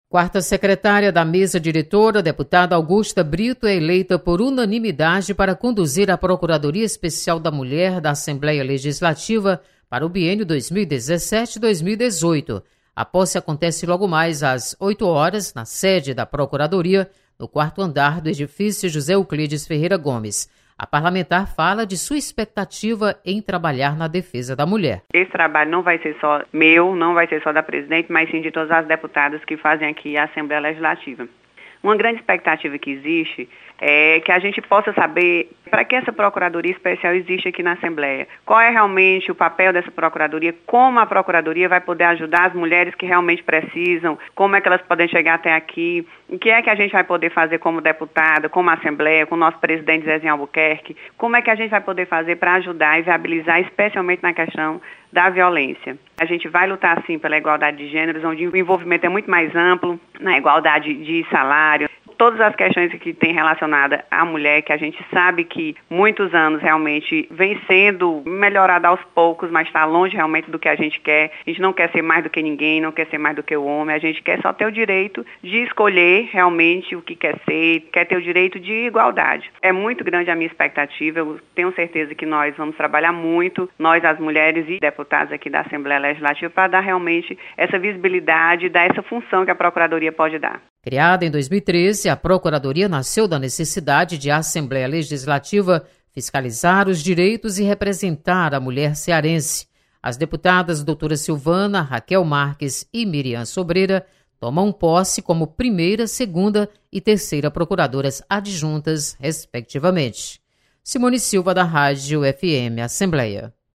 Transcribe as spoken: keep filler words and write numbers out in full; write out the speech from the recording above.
Quarta secretária da mesa diretora, deputada Augusta Brito, é eleita por unanimidade para conduzir a Procuradoria Especial da Mulher da Assembleia Legislativa para o biênio dois mil e dezessete a dois mil e dezoito. A posse acontece logo mais às oito horas, na sede da Procuradoria, no quarto andar do edifício José Euclides Ferreira Gomes. A parlamentar fala de sua expectativa em trabalhar na defesa da mulher. Esse trabalho não vai ser só meu, não vai ser só da presidente, mas sim de todas as deputadas que fazem aqui a Assembleia Legislativa. Uma grande expectativa que existe é que a gente possa saber para que essa Procuradoria Especial existe aqui na Assembleia. Qual é realmente o papel dessa Procuradoria, como a Procuradoria vai poder ajudar as mulheres que realmente precisam, como é que elas podem chegar até aqui, o que é que a gente vai poder fazer como deputada, como Assembleia, com o nosso presidente Zezinho Albuquerque, como é que a gente vai poder fazer para ajudar e viabilizar, especialmente na questão da violência. A gente vai lutar, sim, pela igualdade de gêneros, onde o envolvimento é muito mais amplo, na igualdade de salário, todas as questões que tem relacionada à mulher, que a gente sabe que muitos anos realmente vem sendo melhorada aos poucos, mas está longe realmente do que a gente quer. A gente não quer ser mais do que ninguém, não quer ser mais do que o homem, a gente quer só ter o direito de escolher realmente o que quer ser, quer ter o direito de igualdade. É muito grande a minha expectativa, eu tenho certeza que nós vamos trabalhar muito, nós as mulheres e deputados aqui da Assembleia Legislativa, para dar realmente essa visibilidade, dar essa função que a Procuradoria pode dar. Criada em dois mil e treze, a Procuradoria nasceu da necessidade de a Assembleia Legislativa fiscalizar os direitos e representar a mulher cearense. As deputadas doutora Silvana, Raquel Marques e Miriam Sobreira tomam posse como primeira, segunda e terceira procuradoras adjuntas, respectivamente. Simone Silva, da Rádio F M Assembleia.